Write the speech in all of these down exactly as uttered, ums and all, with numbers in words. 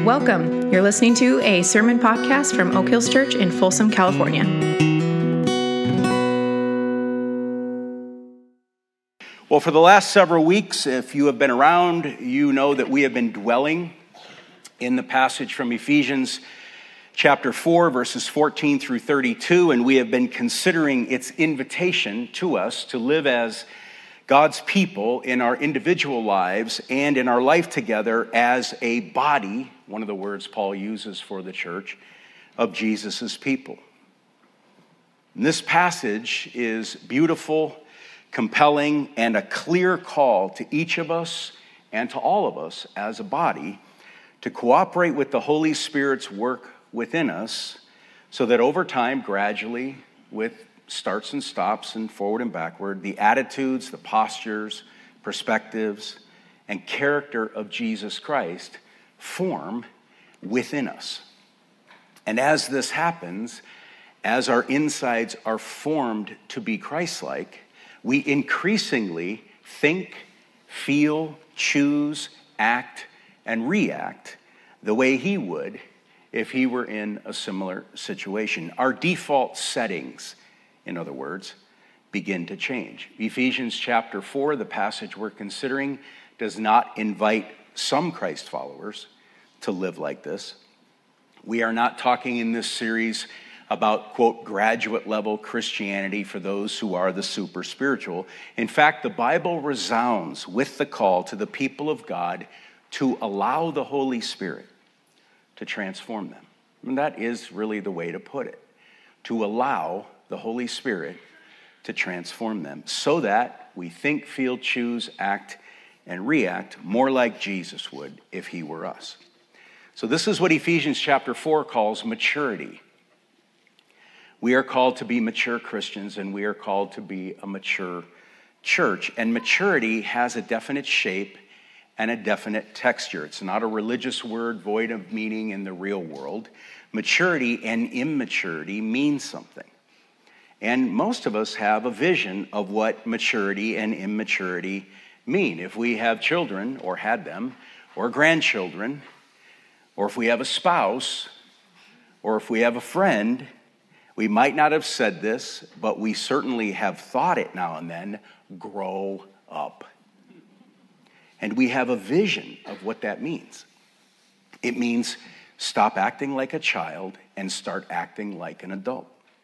Welcome. You're listening to a sermon podcast from Oak Hills Church in Folsom, California. Well, for the last several weeks, if you have been around, you know that we have been dwelling in the passage from Ephesians chapter four, verses fourteen through thirty-two, and we have been considering its invitation to us to live as God's people in our individual lives and in our life together as a body, one of the words Paul uses for the church, of Jesus' people. And this passage is beautiful, compelling, and a clear call to each of us and to all of us as a body to cooperate with the Holy Spirit's work within us so that over time, gradually, with starts and stops and forward and backward, the attitudes, the postures, perspectives, and character of Jesus Christ form within us. And as this happens, as our insides are formed to be Christ-like, we increasingly think, feel, choose, act, and react the way he would if he were in a similar situation. Our default settings, in other words, begin to change. Ephesians chapter four, the passage we're considering, does not invite some Christ followers to live like this. We are not talking in this series about, quote, graduate level Christianity for those who are the super spiritual. In fact, the Bible resounds with the call to the people of God to allow the Holy Spirit to transform them. And that is really the way to put it. To allow the Holy Spirit to transform them so that we think, feel, choose, act, and react more like Jesus would if he were us. So this is what Ephesians chapter four calls maturity. We are called to be mature Christians, and we are called to be a mature church. And maturity has a definite shape and a definite texture. It's not a religious word void of meaning in the real world. Maturity and immaturity mean something. And most of us have a vision of what maturity and immaturity mean. If we have children, or had them, or grandchildren, or if we have a spouse, or if we have a friend, we might not have said this, but we certainly have thought it now and then: grow up. And we have a vision of what that means. It means stop acting like a child and start acting like an adult.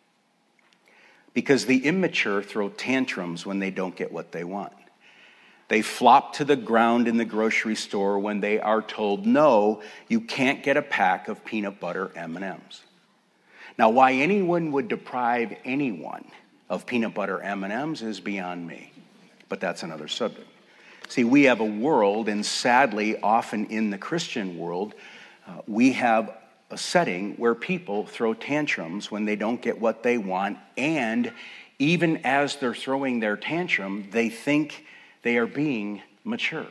Because the immature throw tantrums when they don't get what they want. They flop to the ground in the grocery store when they are told, no, you can't get a pack of peanut butter M and M's. Now, why anyone would deprive anyone of peanut butter M and M's is beyond me, but that's another subject. See, we have a world, and sadly, often in the Christian world, uh, we have a setting where people throw tantrums when they don't get what they want, and even as they're throwing their tantrum, they think they are being mature.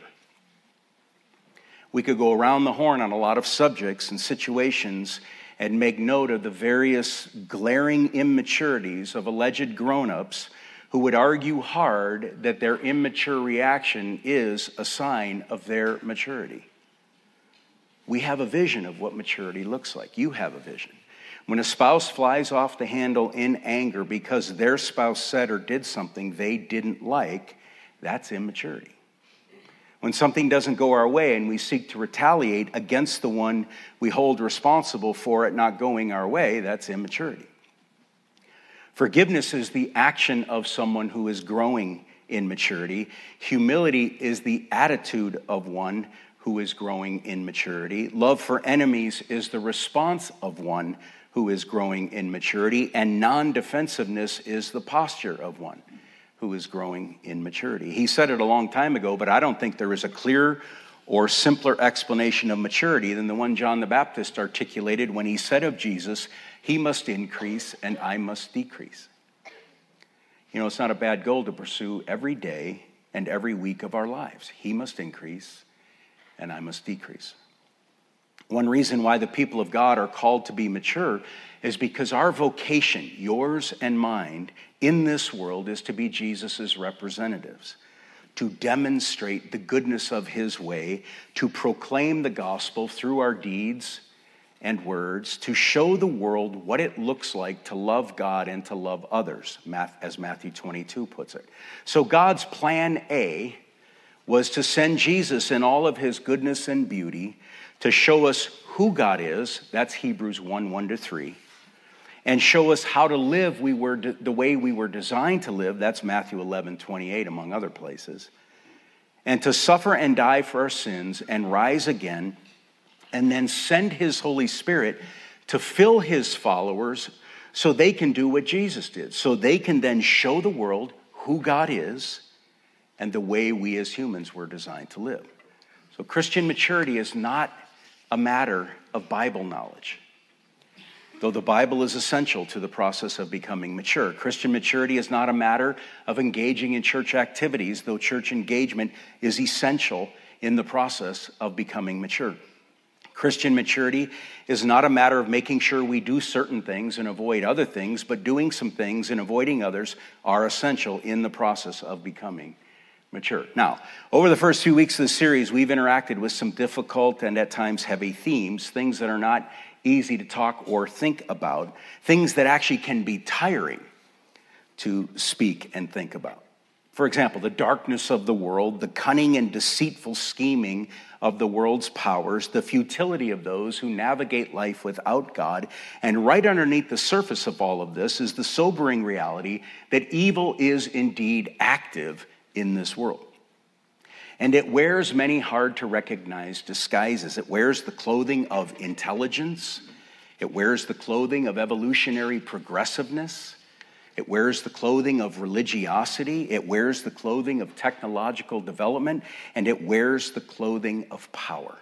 We could go around the horn on a lot of subjects and situations and make note of the various glaring immaturities of alleged grown-ups who would argue hard that their immature reaction is a sign of their maturity. We have a vision of what maturity looks like. You have a vision. When a spouse flies off the handle in anger because their spouse said or did something they didn't like, that's immaturity. When something doesn't go our way and we seek to retaliate against the one we hold responsible for it not going our way, that's immaturity. Forgiveness is the action of someone who is growing in maturity. Humility is the attitude of one who is growing in maturity. Love for enemies is the response of one who is growing in maturity. And non-defensiveness is the posture of one who is growing in maturity. He said it a long time ago, but I don't think there is a clear or simpler explanation of maturity than the one John the Baptist articulated when he said of Jesus, he must increase and I must decrease. You know, it's not a bad goal to pursue every day and every week of our lives. He must increase and I must decrease. One reason why the people of God are called to be mature is because our vocation, yours and mine, in this world is to be Jesus' representatives, to demonstrate the goodness of his way, to proclaim the gospel through our deeds and words, to show the world what it looks like to love God and to love others, as Matthew twenty-two puts it. So God's plan A was to send Jesus in all of his goodness and beauty to show us who God is, that's Hebrews one, one to three, and show us how to live we were de- the way we were designed to live, that's Matthew eleven, twenty-eight, among other places, and to suffer and die for our sins and rise again, and then send his Holy Spirit to fill his followers so they can do what Jesus did, so they can then show the world who God is and the way we as humans were designed to live. So Christian maturity is not a matter of Bible knowledge. Though the Bible is essential to the process of becoming mature, Christian maturity is not a matter of engaging in church activities, though church engagement is essential in the process of becoming mature. Christian maturity is not a matter of making sure we do certain things and avoid other things, but doing some things and avoiding others are essential in the process of becoming mature. Now, over the first few weeks of the series, we've interacted with some difficult and at times heavy themes, things that are not easy to talk or think about, things that actually can be tiring to speak and think about. For example, the darkness of the world, the cunning and deceitful scheming of the world's powers, the futility of those who navigate life without God, and right underneath the surface of all of this is the sobering reality that evil is indeed active in this world. And it wears many hard to recognize disguises. It wears the clothing of intelligence. It wears the clothing of evolutionary progressiveness. It wears the clothing of religiosity. It wears the clothing of technological development. And it wears the clothing of power.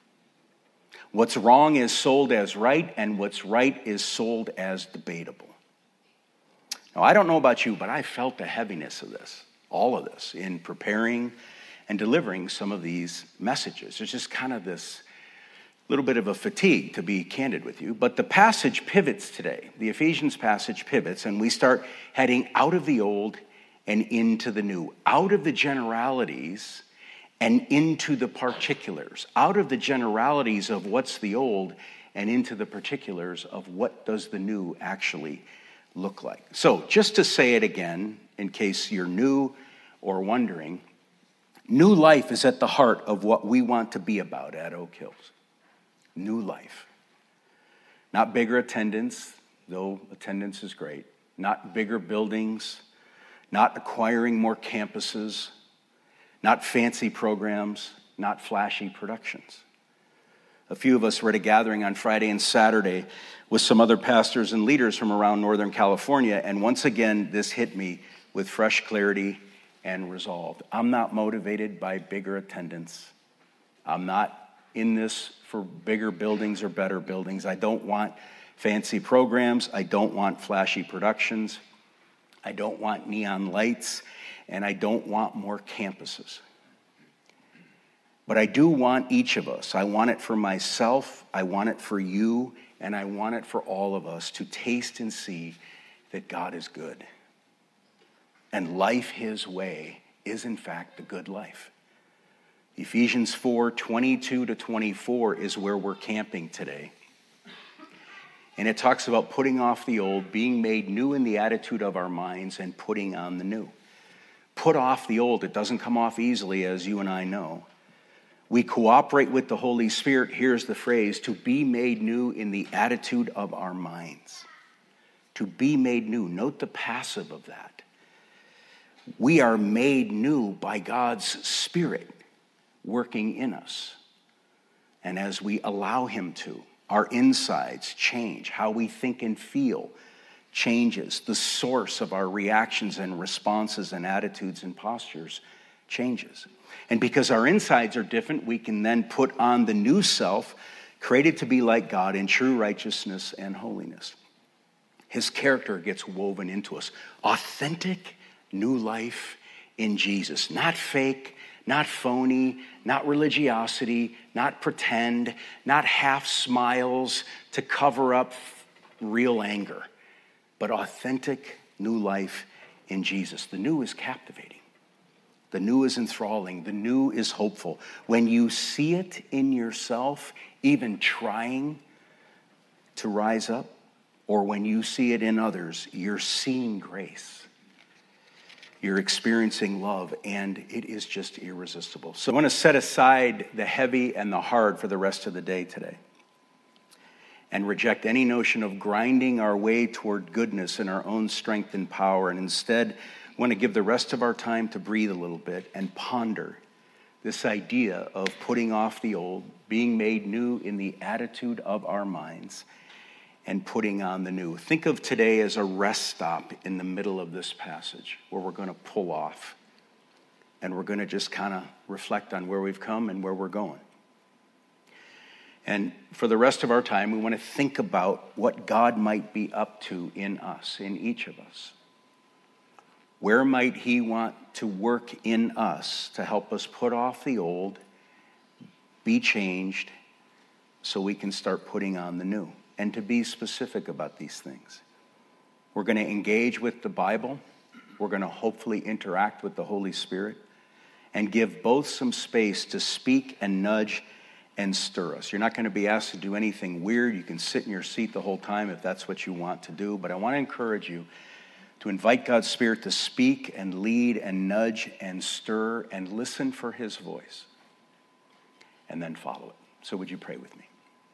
What's wrong is sold as right, and what's right is sold as debatable. Now, I don't know about you, but I felt the heaviness of this. All of this in preparing and delivering some of these messages. There's just kind of this little bit of a fatigue, to be candid with you. But the passage pivots today. The Ephesians passage pivots, and we start heading out of the old and into the new, out of the generalities and into the particulars, out of the generalities of what's the old and into the particulars of what does the new actually look like. So just to say it again, in case you're new or wondering, new life is at the heart of what we want to be about at Oak Hills. New life. Not bigger attendance, though attendance is great. Not bigger buildings. Not acquiring more campuses. Not fancy programs. Not flashy productions. A few of us were at a gathering on Friday and Saturday with some other pastors and leaders from around Northern California, and once again, this hit me with fresh clarity and resolve. I'm not motivated by bigger attendance. I'm not in this for bigger buildings or better buildings. I don't want fancy programs. I don't want flashy productions. I don't want neon lights, and I don't want more campuses. But I do want each of us. I want it for myself. I want it for you. And I want it for all of us to taste and see that God is good. And life his way is in fact the good life. Ephesians four, twenty-two to twenty-four is where we're camping today. And it talks about putting off the old, being made new in the attitude of our minds, and putting on the new. Put off the old. It doesn't come off easily, as you and I know. We cooperate with the Holy Spirit, here's the phrase, to be made new in the attitude of our minds. To be made new. Note the passive of that. We are made new by God's Spirit working in us. And as we allow him to, our insides change. How we think and feel changes. The source of our reactions and responses and attitudes and postures changes. And because our insides are different, we can then put on the new self, created to be like God in true righteousness and holiness. His character gets woven into us. Authentic new life in Jesus. Not fake, not phony, not religiosity, not pretend, not half smiles to cover up real anger, but authentic new life in Jesus. The new is captivating. The new is enthralling. The new is hopeful. When you see it in yourself, even trying to rise up, or when you see it in others, you're seeing grace. You're experiencing love, and it is just irresistible. So I want to set aside the heavy and the hard for the rest of the day today and reject any notion of grinding our way toward goodness in our own strength and power, and instead want to give the rest of our time to breathe a little bit and ponder this idea of putting off the old, being made new in the attitude of our minds, and putting on the new. Think of today as a rest stop in the middle of this passage where we're going to pull off and we're going to just kind of reflect on where we've come and where we're going. And for the rest of our time, we want to think about what God might be up to in us, in each of us. Where might he want to work in us to help us put off the old, be changed, so we can start putting on the new? And to be specific about these things. We're going to engage with the Bible. We're going to hopefully interact with the Holy Spirit and give both some space to speak and nudge and stir us. You're not going to be asked to do anything weird. You can sit in your seat the whole time if that's what you want to do. But I want to encourage you to invite God's Spirit to speak and lead and nudge and stir and listen for his voice and then follow it. So would you pray with me?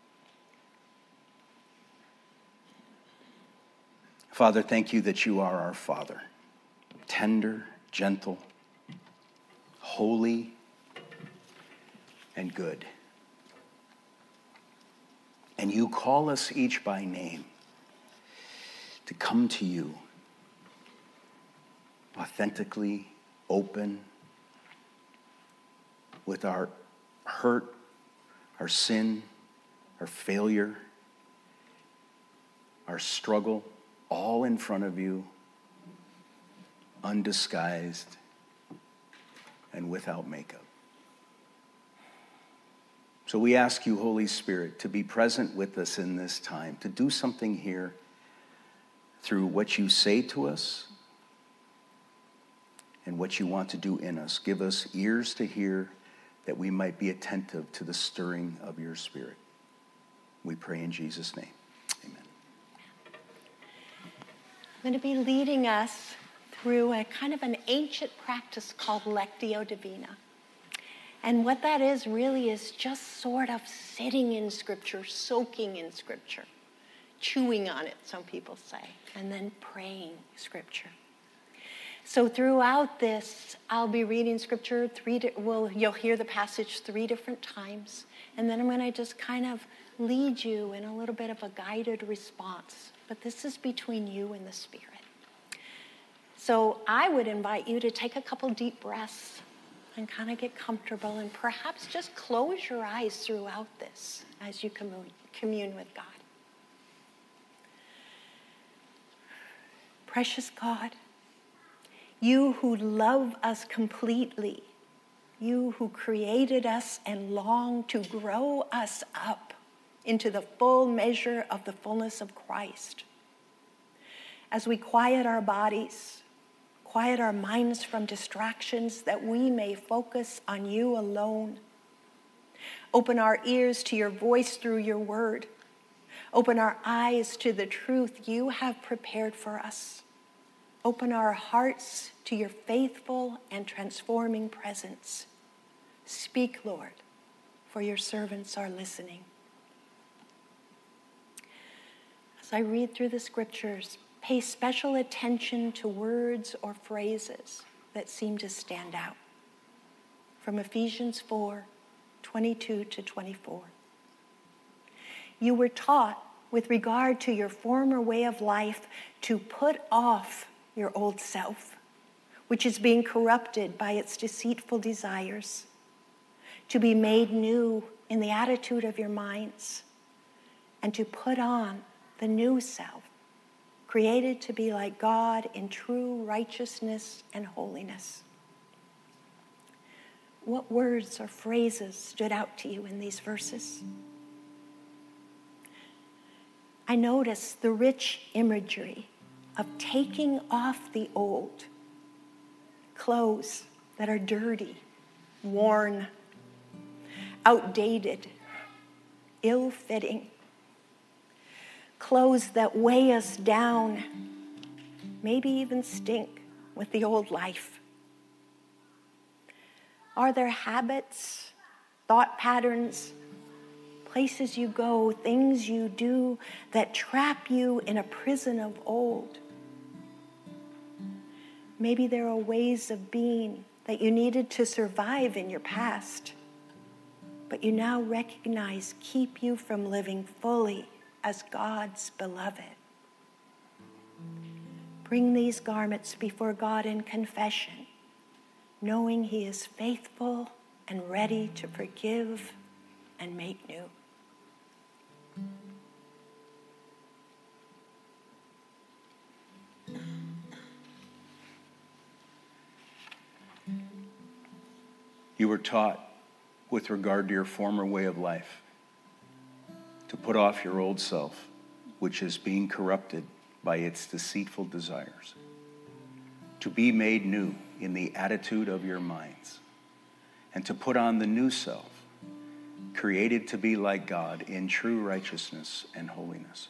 Father, thank you that you are our Father, tender, gentle, holy, and good. And you call us each by name to come to you authentically, open, with our hurt, our sin, our failure, our struggle, all in front of you, undisguised and without makeup. So we ask you, Holy Spirit, to be present with us in this time, to do something here through what you say to us and what you want to do in us. Give us ears to hear that we might be attentive to the stirring of your Spirit. We pray in Jesus' name. Amen. I'm going to be leading us through a kind of an ancient practice called Lectio Divina. And what that is really is just sort of sitting in Scripture, soaking in Scripture, chewing on it, some people say, and then praying Scripture. So throughout this, I'll be reading Scripture three. Di- well, you'll hear the passage three different times, and then I'm going to just kind of lead you in a little bit of a guided response. But this is between you and the Spirit. So I would invite you to take a couple deep breaths and kind of get comfortable, and perhaps just close your eyes throughout this as you commune, commune with God. Precious God, you who love us completely, you who created us and long to grow us up into the full measure of the fullness of Christ. As we quiet our bodies, quiet our minds from distractions that we may focus on you alone. Open our ears to your voice through your word. Open our eyes to the truth you have prepared for us. Open our hearts to your faithful and transforming presence. Speak, Lord, for your servants are listening. As I read through the scriptures, pay special attention to words or phrases that seem to stand out. From Ephesians four, twenty-two to twenty-four. You were taught, with regard to your former way of life, to put off your old self, which is being corrupted by its deceitful desires, to be made new in the attitude of your minds, and to put on the new self, created to be like God in true righteousness and holiness. What words or phrases stood out to you in these verses? I notice the rich imagery of taking off the old clothes that are dirty, worn, outdated, ill-fitting, clothes that weigh us down, maybe even stink with the old life? Are there habits, thought patterns, places you go, things you do that trap you in a prison of old? Maybe there are ways of being that you needed to survive in your past, but you now recognize keep you from living fully as God's beloved. Bring these garments before God in confession, knowing He is faithful and ready to forgive and make new. You were taught, with regard to your former way of life, to put off your old self, which is being corrupted by its deceitful desires, to be made new in the attitude of your minds, and to put on the new self, created to be like God in true righteousness and holiness.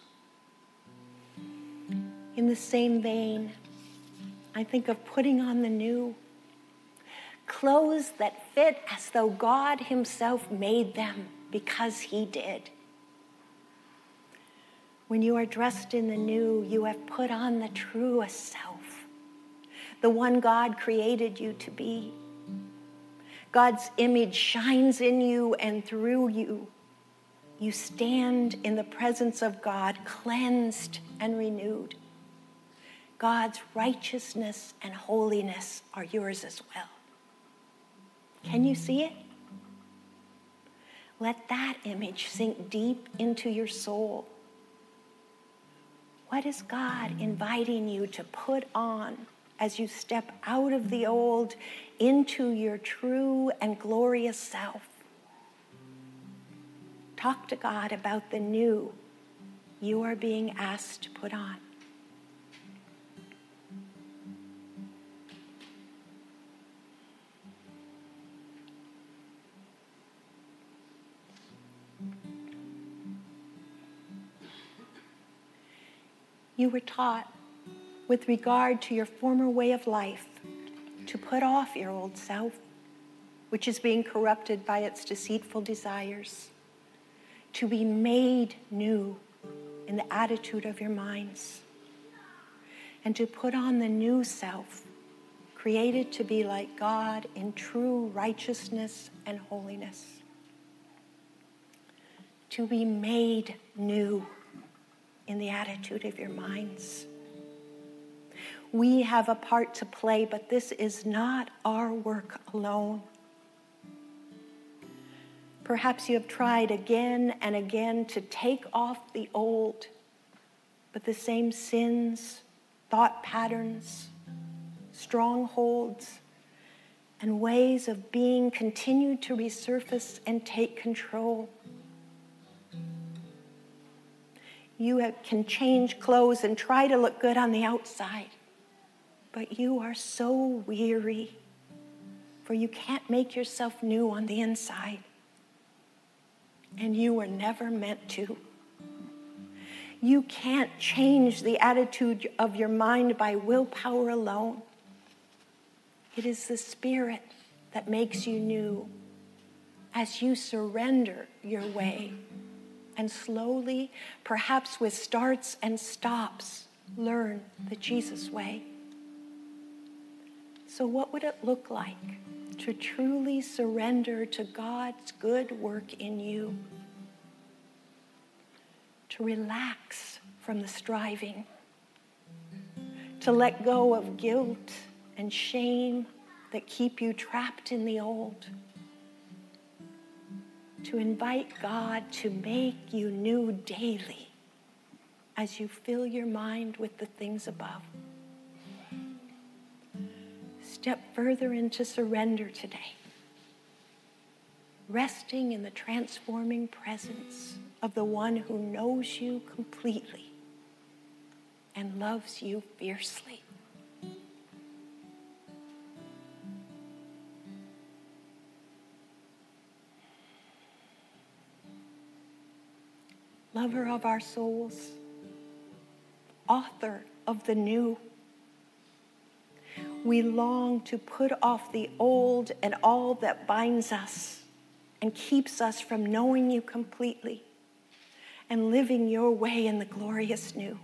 In the same vein, I think of putting on the new, clothes that fit as though God Himself made them because He did. When you are dressed in the new, you have put on the truest self, the one God created you to be. God's image shines in you and through you. You stand in the presence of God, cleansed and renewed. God's righteousness and holiness are yours as well. Can you see it? Let that image sink deep into your soul. What is God inviting you to put on as you step out of the old into your true and glorious self? Talk to God about the new you are being asked to put on. You were taught, with regard to your former way of life, to put off your old self, which is being corrupted by its deceitful desires, to be made new in the attitude of your minds, and to put on the new self, created to be like God in true righteousness and holiness. To be made new in the attitude of your minds. We have a part to play, but this is not our work alone. Perhaps you have tried again and again to take off the old, but the same sins, thought patterns, strongholds, and ways of being continue to resurface and take control. You have, can change clothes and try to look good on the outside, but you are so weary, for you can't make yourself new on the inside, and you were never meant to. You can't change the attitude of your mind by willpower alone. It is the Spirit that makes you new as you surrender your way. And slowly, perhaps with starts and stops, learn the Jesus way. So what would it look like to truly surrender to God's good work in you? To relax from the striving, to let go of guilt and shame that keep you trapped in the old, to invite God to make you new daily as you fill your mind with the things above. Step further into surrender today, resting in the transforming presence of the one who knows you completely and loves you fiercely. lover of our souls, author of the new. We long to put off the old and all that binds us and keeps us from knowing you completely and living your way in the glorious new.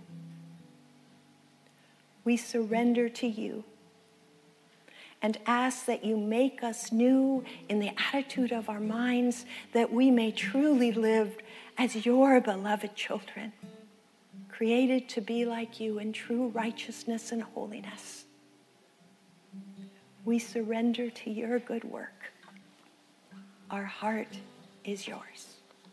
We surrender to you and ask that you make us new in the attitude of our minds, that we may truly live as your beloved children, created to be like you in true righteousness and holiness. We surrender to your good work. Our heart is yours.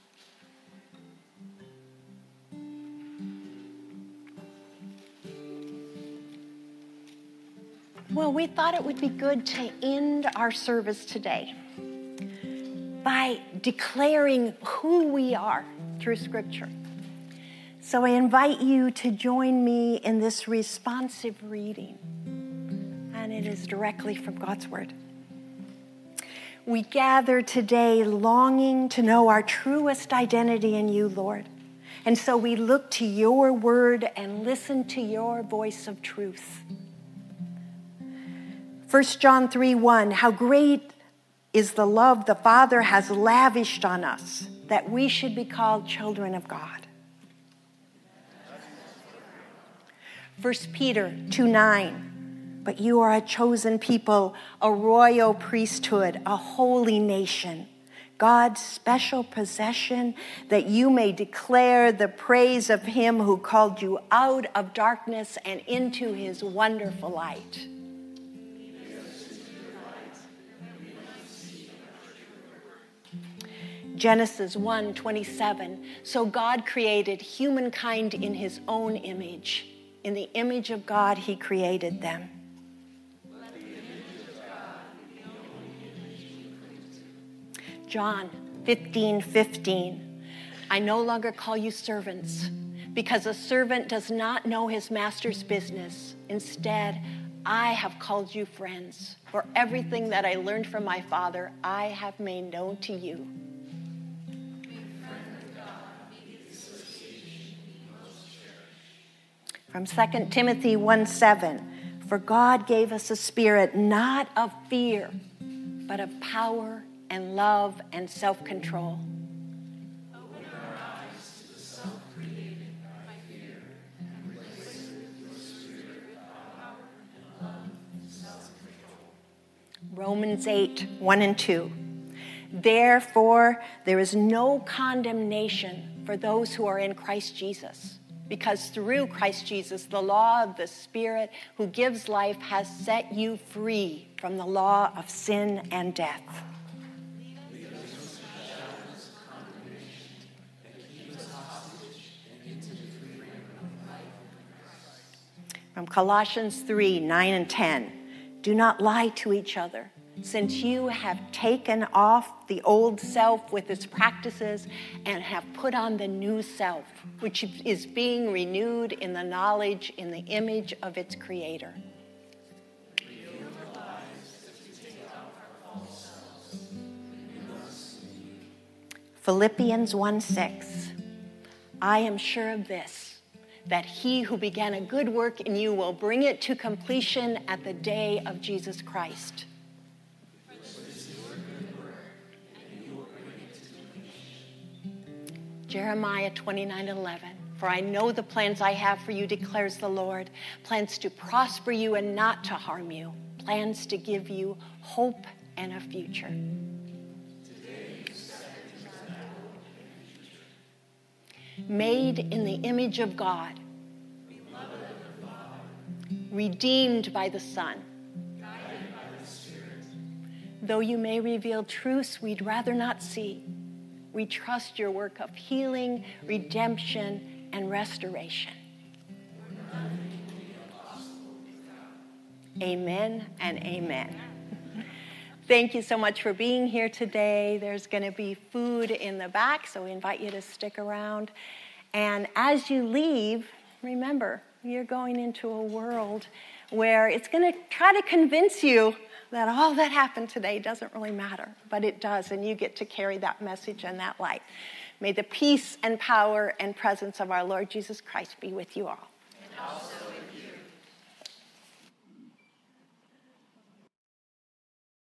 Well, we thought it would be good to end our service today by declaring who we are through Scripture. So I invite you to join me in this responsive reading, and it is directly from God's Word. We gather today longing to know our truest identity in you, Lord. And so we look to your word and listen to your voice of truth. First John three one, how great is the love the Father has lavished on us, that we should be called children of God. First Peter two nine, but you are a chosen people, a royal priesthood, a holy nation, God's special possession, that you may declare the praise of him who called you out of darkness and into his wonderful light. Genesis one twenty-seven, so God created humankind in his own image. In the image of God, he created them. John fifteen fifteen, I no longer call you servants, because a servant does not know his master's business. Instead, I have called you friends, for everything that I learned from my Father, I have made known to you. From Second Timothy one seven, for God gave us a spirit not of fear, but of power and love and self-control. Open our eyes to the self created by fear and replace it with the spirit of power and love and self-control. Romans eight one and two. Therefore, there is no condemnation for those who are in Christ Jesus. Because through Christ Jesus, the law of the Spirit who gives life has set you free from the law of sin and death. From Colossians three nine and ten, do not lie to each other, since you have taken off the old self with its practices and have put on the new self, which is being renewed in the knowledge in the image of its creator. Philippians one six, I am sure of this, that he who began a good work in you will bring it to completion at the day of Jesus Christ. Jeremiah twenty-nine eleven, for I know the plans I have for you, declares the Lord, plans to prosper you and not to harm you, plans to give you hope and a future. Made in the image of God, redeemed by the Son, guided by the Spirit. Though you may reveal truths we'd rather not see, we trust your work of healing, redemption, and restoration. Amen and amen. Thank you so much for being here today. There's going to be food in the back, so we invite you to stick around. And as you leave, remember, you're going into a world where it's going to try to convince you that all that happened today doesn't really matter, but it does, and you get to carry that message and that light. May the peace and power and presence of our Lord Jesus Christ be with you all. And also with you.